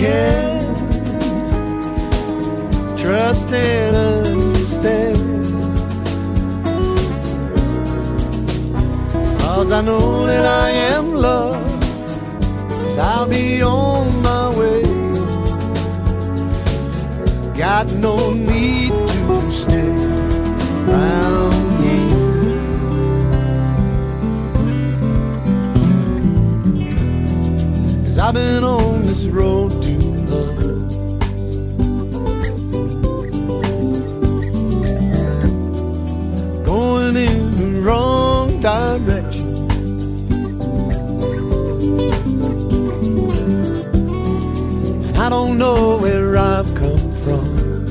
can trust and understand, 'cause I know that I am loved, 'cause I'll be on my way. Got no need to stay around here, 'cause I've been on this road too long. Going in the wrong direction, and I don't know where I've come from.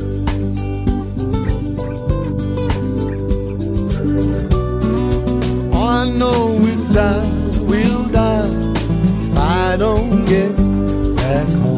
All I know is I will die if I don't get back home.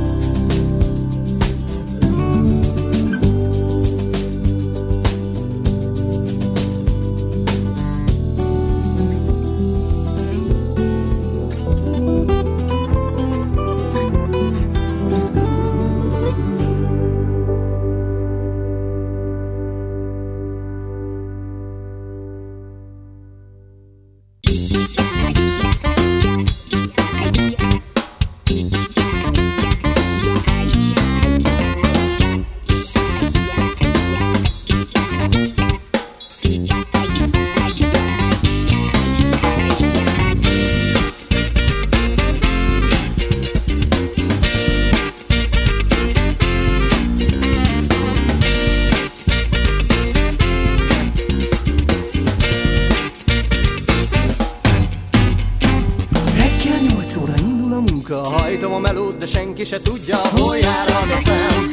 Se tudja, hol jár az a szem.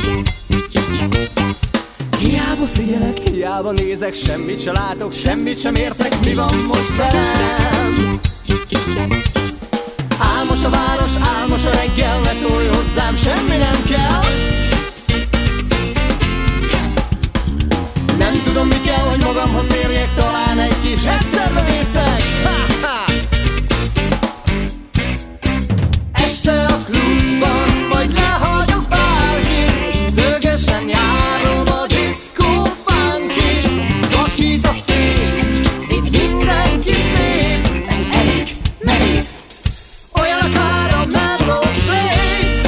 Hiába figyelek, hiába nézek, semmit se látok, semmit sem értek, mi van most velem. Álmos a város, álmos a reggel, ne szólj hozzám, semmi nem kell. Nem tudom mi kell, hogy magamhoz térjek, talán egy kis eszterbe vészek. Este a klubban majd lehagyok bárkit, dögösen járom a diszkó funkit. Vakít a fény, itt mindenki szép, ez elég merész, olyan akár a Melrose Place.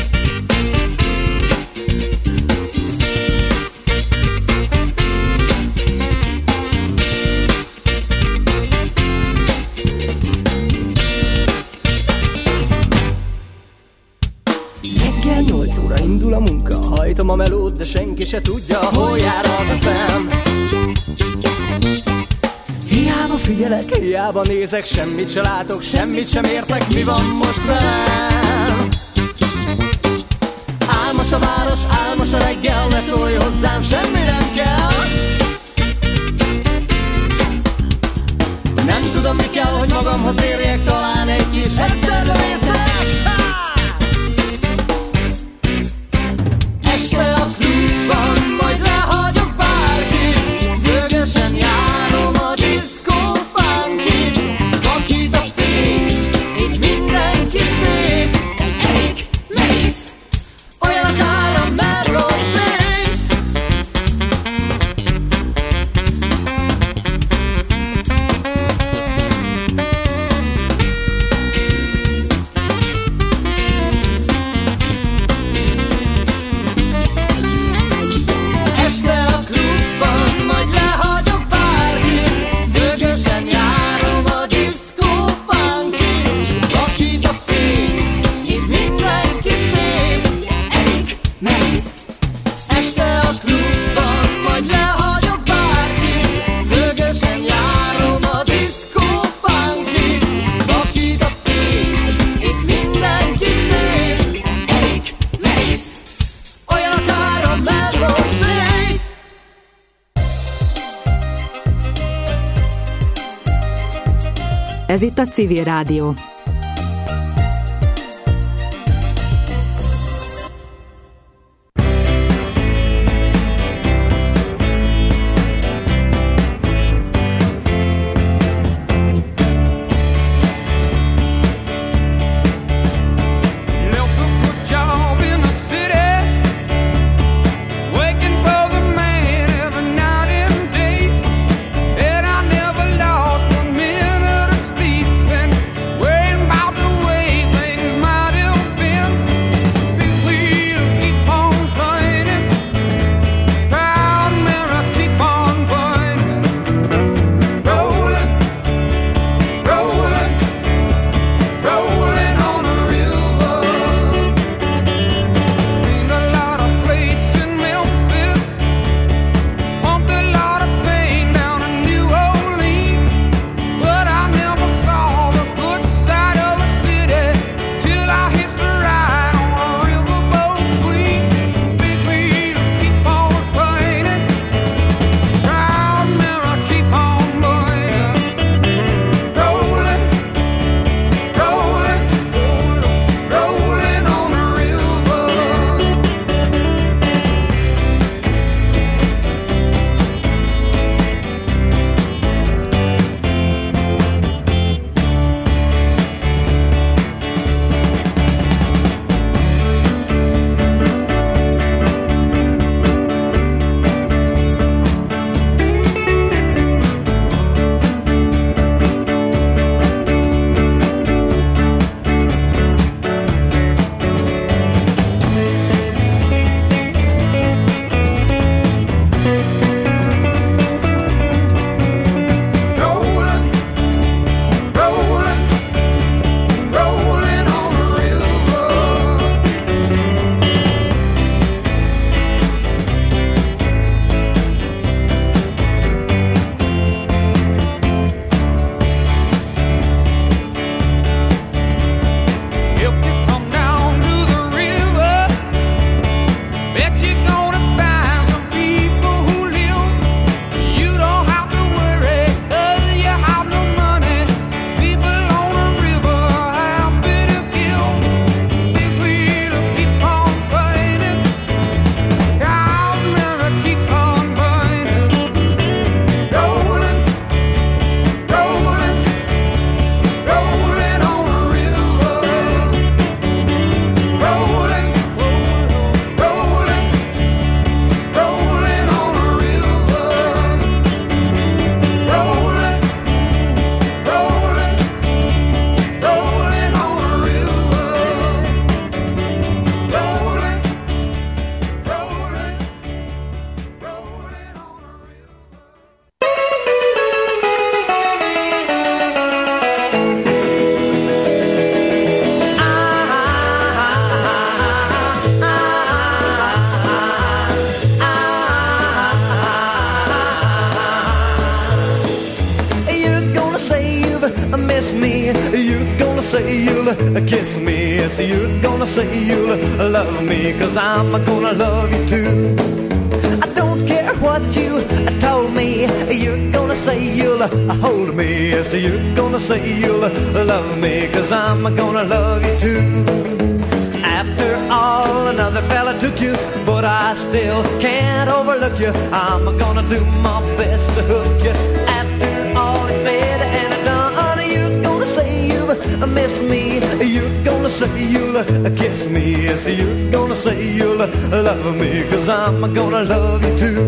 Reggel 8 óra indul a munka, hajtom a melót, de senki se tudja, hol jár az a szem. Hiába figyelek, hiába nézek, semmit se látok, semmit sem értek, mi van most velem. Álmos a város, álmos a reggel, ne szólj hozzám, semmi nem kell. Nem tudom mi kell, hogy magamhoz érjek, talán egy kis eszterbe vészek. Este a klubban majd lehagyok bárkit, dögösen járom a diszkó funkit. Vakít a fény, itt mindenki szép, ez elég merész, olyan akár a Melrose Place. Ez itt a Civil Rádió. Left the gonna say you'll kiss me. Yes, you're gonna say you'll love me, 'cause I'm gonna love you too. I don't care what you told me. You're gonna say you'll hold me. Yes, you're gonna say you'll love me, 'cause I'm gonna love you too. After all, another fella took you, but I still can't overlook you. I'm gonna do my best to hook you. After all is said and done, you're gonna say you miss me. You're gonna say you'll kiss me. Yes, you're gonna say you'll love me, 'cause I'm gonna love you too.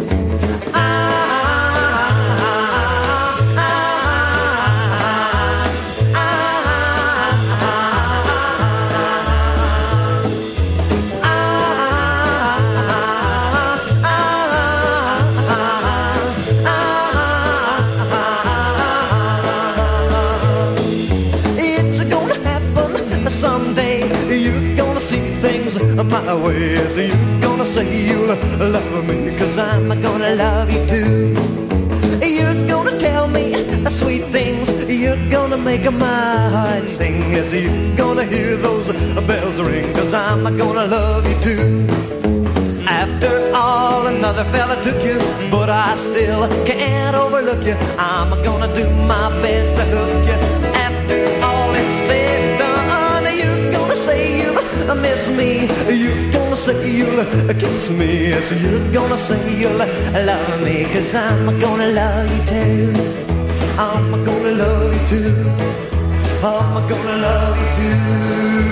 My way, so you're gonna say you'll love me, 'cause I'm gonna love you too. You're gonna tell me sweet things, you're gonna make my heart sing. Yes, you're gonna hear those bells ring, 'cause I'm gonna love you too. After all, another fella took you, but I still can't overlook you. I'm gonna do my best to hook you. After all is said and done, you're gonna say you miss me. You're gonna say you'll kiss me. Yes, you're gonna say you'll love me, 'cause I'm gonna love you too. I'm gonna love you too. I'm gonna love you too.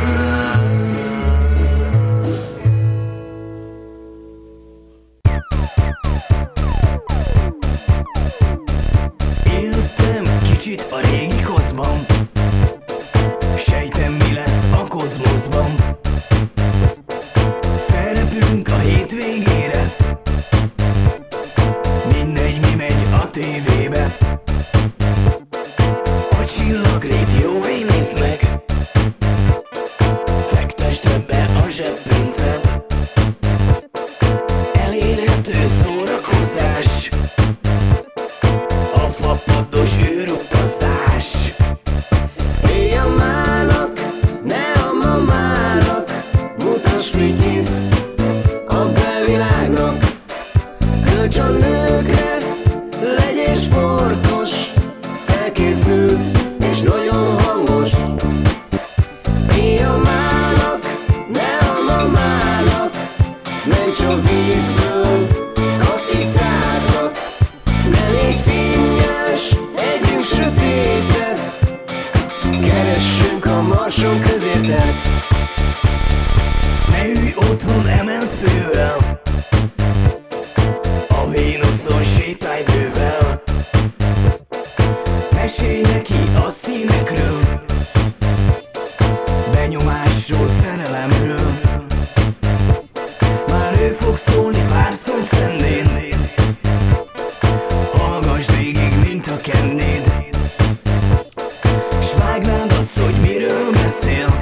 Éltem kicsit a régi kozban, sejtem mi lesz a kozmoszban. Felrepülünk a hétvégére, mindegy mi megy a tévébe. A csillagrét jó nézd meg, fektesd be a zseppénzed. Elérhető szórakozás, a fapados űrutazás. Éjjel mának, ne a mamának, mutasd vigyiszt a belvilágnak. Kölcs a nőkre, legyél sportos, felkészült és nagyon hangos. Éjjel mának, ne a mamának, ments a vízből, katicákat. Ne légy finnyes, együnk sötétet, keressünk a marson közértet. Ne ülj otthon emelt fővel, a Vénuszon sétálj bővel. Mesélj neki a színekről, benyomásról, szerelemről. Már ő fog szólni pár szót szendén, hallgassd végig, mint a kennéd. S vágnád azt, hogy miről beszél.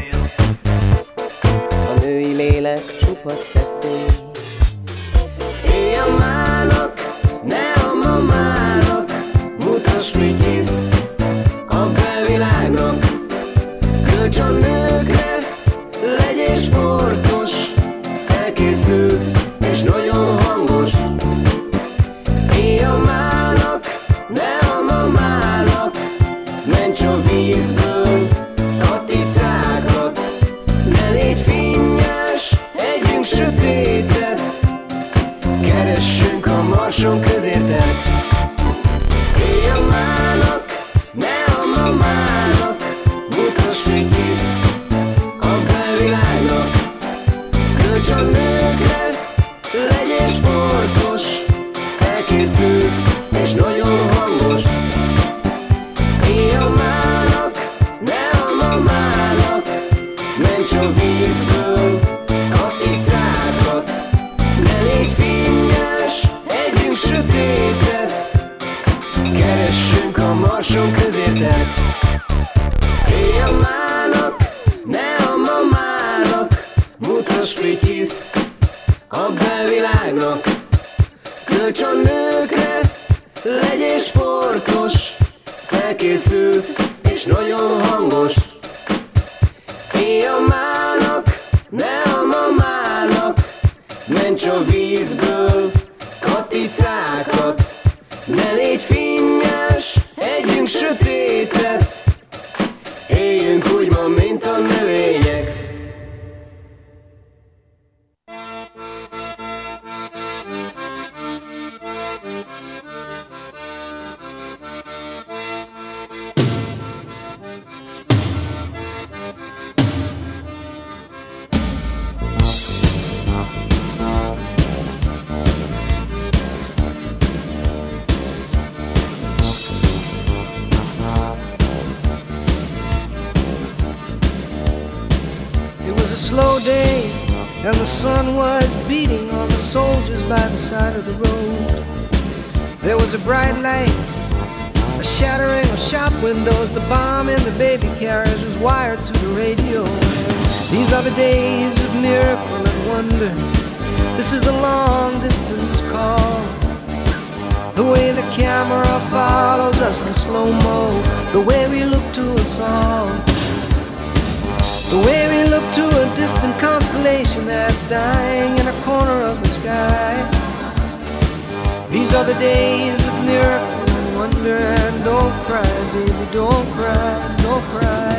A női lélek csupa szeszély. Éjjel mának, ne a mamának, mutasd vigyiszt a belvilágnak. Kölcs a nőkre, legyél sportos, felkészült és nagyon hangos. Éjjel mának, ne a mamának, ments a vízből, katicákat. Ne légy finnyes, együnk sötétet, keressünk a marson közértet. Éjjel mának, ne a mamának, mutasd vigyiszt a belvilágnak. Kölcs a nőkre, legyél sportos, felkészült és nagyon hangos. Éjjel mának, ne a mamának, ments a vízből, katicákat. Ne légy finnyes, együnk sötétet, keressünk a marson közértet. Éjjel mának, ne a mamának, mutasd vigyiszt a belvilágnak. Kölcs a nőkre, legyél sportos, felkészült és nagyon hangos. Gyújts a vízből katicákat, ne légy finnyás, együnk sötétet, éljünk úgy ma, mint a növények. Slow day, and the sun was beating on the soldiers by the side of the road. There was a bright light, a shattering of shop windows. The bomb in the baby carriage was wired to the radio. These are the days of miracle and wonder. This is the long distance call. The way the camera follows us in slow-mo, the way we look to us all. The way we look to a distant constellation that's dying in a corner of the sky. These are the days of miracle and wonder. And don't cry, baby, don't cry, don't cry.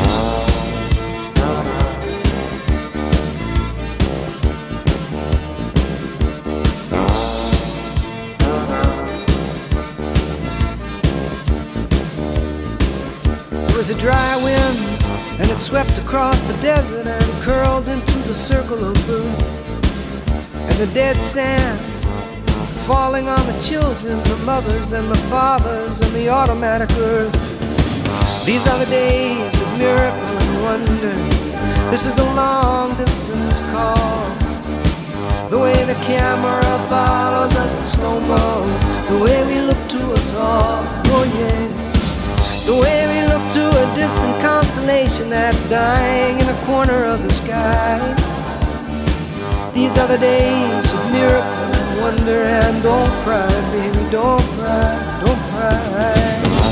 There was a dry wind, and it swept across the desert and curled into the circle of blue. And the dead sand falling on the children, the mothers and the fathers and the automatic earth. These are the days of miracle and wonder. This is the long distance call. The way the camera follows us in slow-mo, the way we look to us all, oh yeah. The way we look to a distant constellation that's dying in a corner of the sky. These are the days of miracle and wonder. And don't cry, baby, don't cry, don't cry.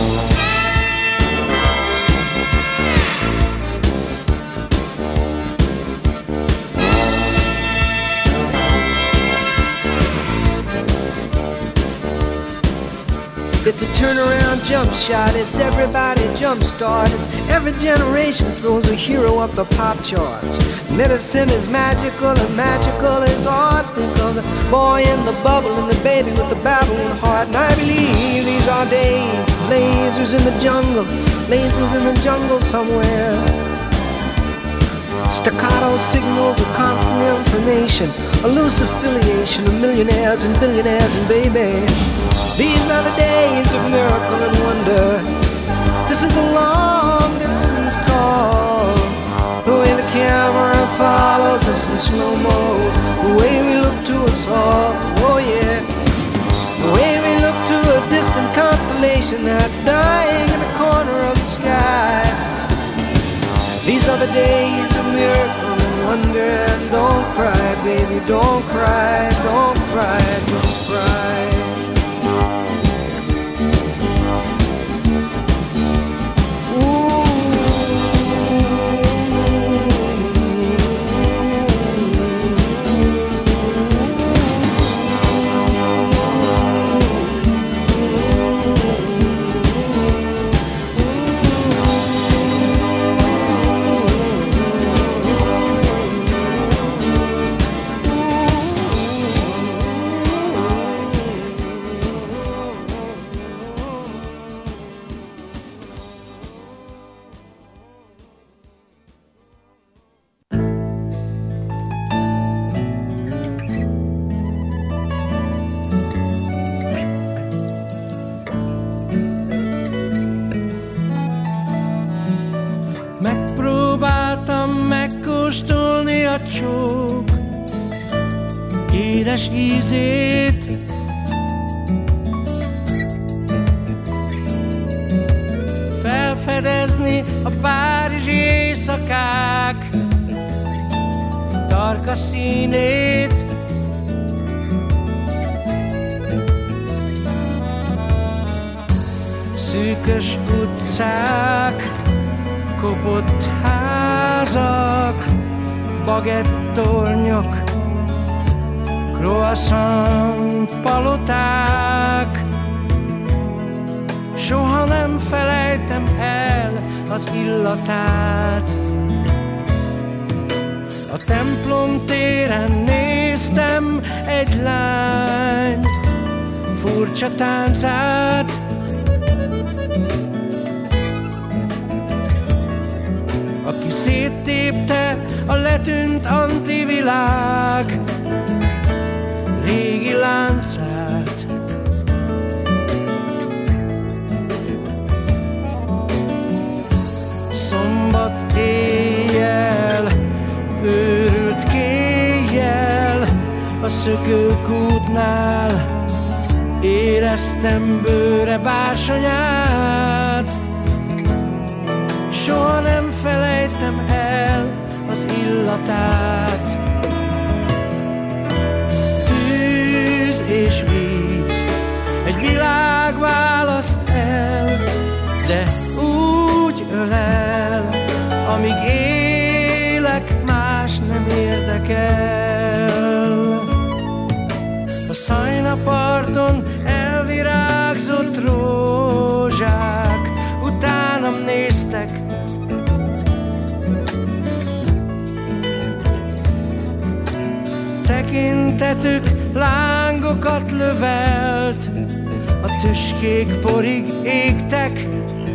It's a turnaround jump shot, it's everybody jump start. It's every generation throws a hero up the pop charts. Medicine is magical and magical is art. Think of the boy in the bubble and the baby with the babbling heart. And I believe these are days, lasers in the jungle, lasers in the jungle somewhere. Staccato signals of constant information, a loose affiliation of millionaires and billionaires and baby. These are the days of miracle and wonder. This is the long distance call. The way the camera follows us in slow-mo, the way we look to us all, oh yeah. The way we look to a distant constellation that's dying in the corner of the sky. These are the days of miracle and wonder. And don't cry, baby, don't cry, don't cry, don't cry. Megpróbáltam megkóstolni a csók édes ízét, felfedezni a párizsi éjszakák tarka színét. Szűkös utcák, kopott házak, bagetttornyok, croissant paloták. Soha nem felejtem el az illatát. A templom téren néztem egy lány furcsa táncát. Aki széttépte a letűnt antivilág régi láncát. Szombat éjjel, őrült kéjjel, a szökőkútnál éreztem bőre bársonyát. Soha nem felejtem el az illatát. Tűz és víz, egy világ választ el, de úgy ölel, amíg élek, más nem érdekel. A Szajna-parton elvirágzott rózsák utánam néztek. Tekintetük lángokat lövelt, a tüskék porig égtek.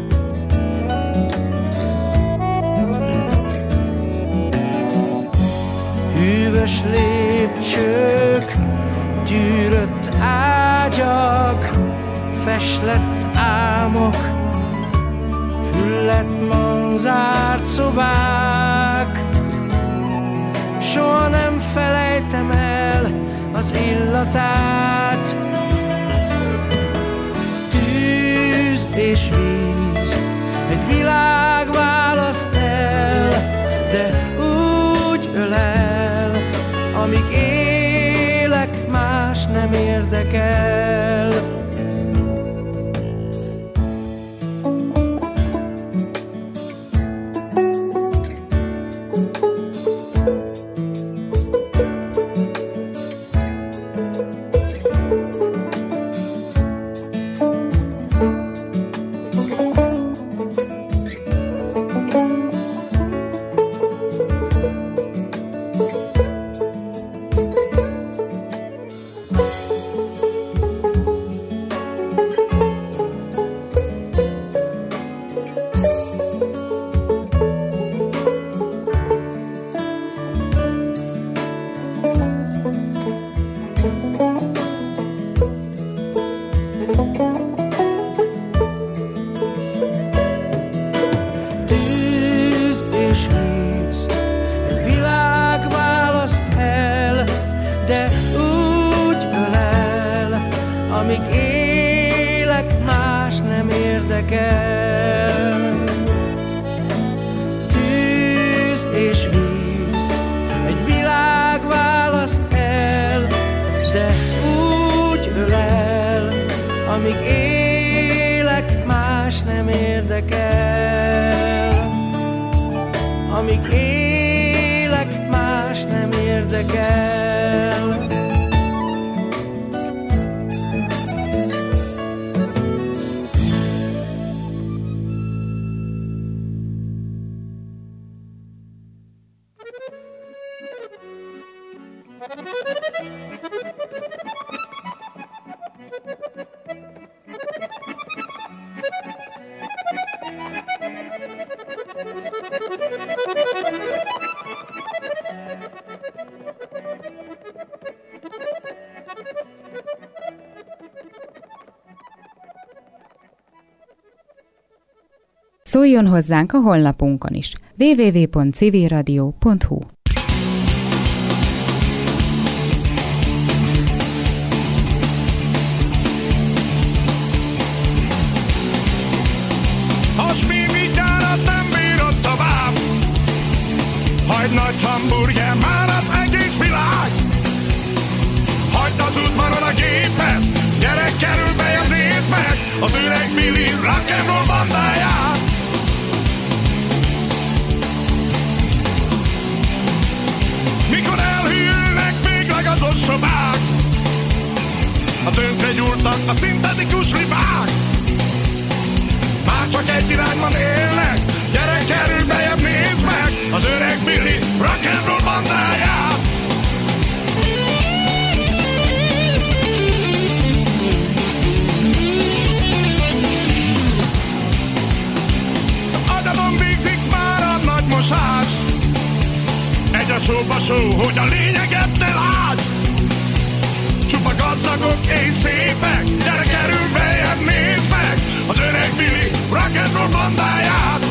Hűvös lépcsők, gyűrött ágyak, feslett álmok, füllett manzárt szobák. Soha nem felejtem el az illatát. Tűz és víz, egy világ választ el, de úgy ölel, amíg élek, más nem érdekel. Szóljon hozzánk a honlapunkon is. www.civilradio.hu. A spívigyárat nem bírod tovább, hagyd nagy hamburger már az egész világ. Hagyd az udvaron a gépet, gyerek kerül bejebb, nézd meg az öreg Billy rock'n'roll bandáját. Mikor elhűlnek még legazos szobák, begyúltak a szintetikus libák. Már csak egy irányban élnek, gyere kerülj bejebb, nézd meg az öreg Billy rock'n'roll bandáját. Agyadon végzik már a nagy mosás, egy a sóba só, hogy a lényeget ne lásd. Csupa gazdagok és szépek, gyere kerülj bejebb, nézd meg az öreg Billy rock'n'roll bandáját.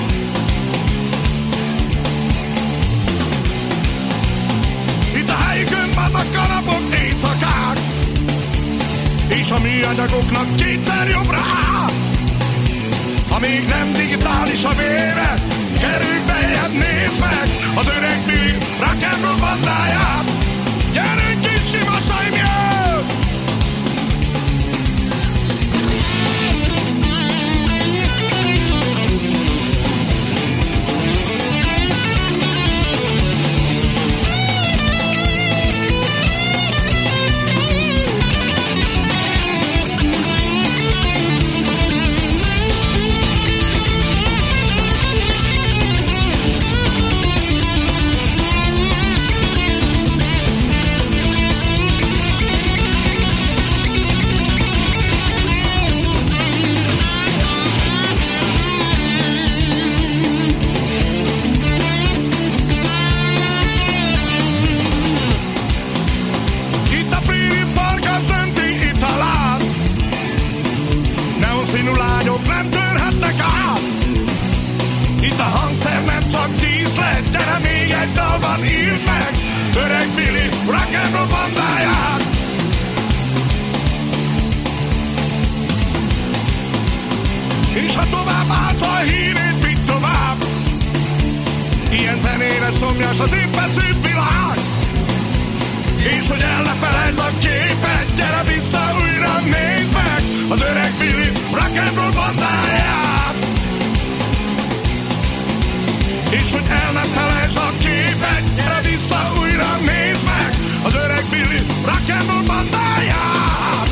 Itt a helyükön vannak kanapok, éjszakák, és a műanyagoknak kétszer jobb rá. Ha még nem digitális a vére, kerülj bejebb, nézd meg az öreg Billy rock'n'roll bandáját. Gyerünk kis sima szajmjön! Öreg Billy rock'n'roll bandáját. És ha tovább állsz a hírét, mit tovább? Ilyen zenére szomjas az éppen szép világ. És hogy el ne felejtsd a képet, gyere vissza újra, nézd meg az öreg Billy rock'n'roll bandáját. És hogy el ne felejtsd a képet, gyere vissza újra, nézd meg az öreg Billy rock'n'roll bandáját.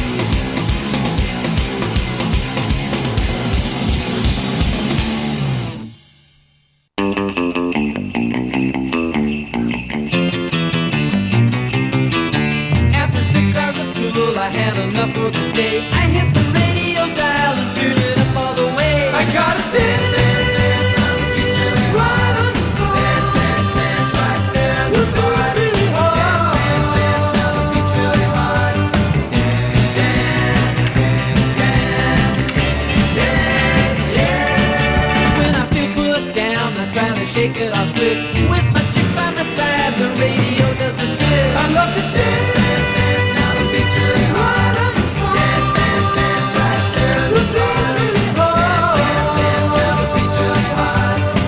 After 6 hours of school, I had enough for the day. I hit the radio dial and turned it up all the way. I got a dance. Shake it off with my chick by my side, the radio